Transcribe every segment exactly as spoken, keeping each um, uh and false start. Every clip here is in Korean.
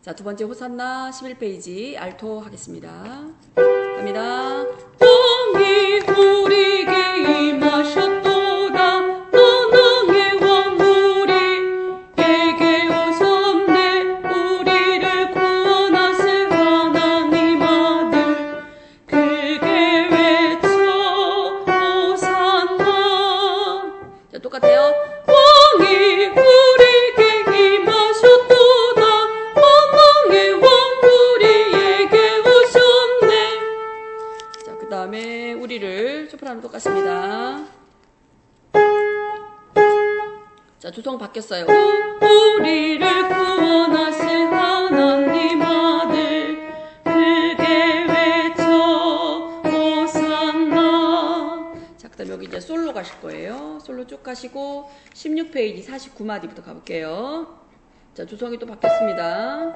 자, 두 번째 호산나 십일 페이지 알토 하겠습니다. 갑니다. 왕이 우리에게 임하셨도다. 만왕의 왕 우리에게 오셨네. 우리를 구원하실 하나님 아들 그게 외쳐 호산나. 자, 똑같아요. 왕이 우리에게 임하셨도다. 만왕의 왕 우리에게 오셨네. 자, 그 다음에 우리를 소프라노 똑같습니다. 자, 두성 바뀌었어요. 우리를 구원하실 하나님 아들 그게 외쳐 호산나. 자, 그 다음에 여기 이제 솔로 가실 거예요. 솔로 쭉 가시고 십육 페이지 사십구 마디부터 가볼게요. 자, 두성이 또 바뀌었습니다.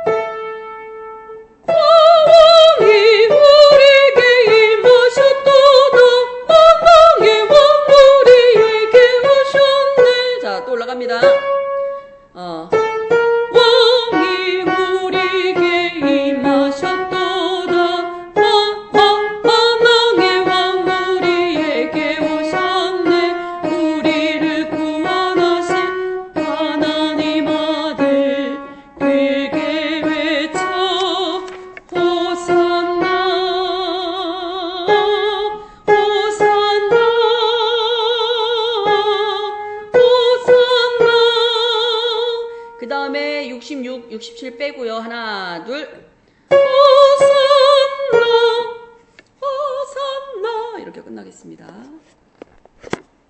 왕이 우리에게 임하셨도다. 만왕의 왕 우리에게 오셨네. 자, 또 올라갑니다. 어. 왕이 우리에게 임하셨도다. 마, 마, 만왕의 왕 우리에게 오셨네. 우리를 구원하신 하나님 아들 그게 외쳐 호산나 호산나 호산나. 그 다음에 육십육, 육십칠 빼고요. 하나, 둘. 호산나 호산나. 이렇게 끝나겠습니다.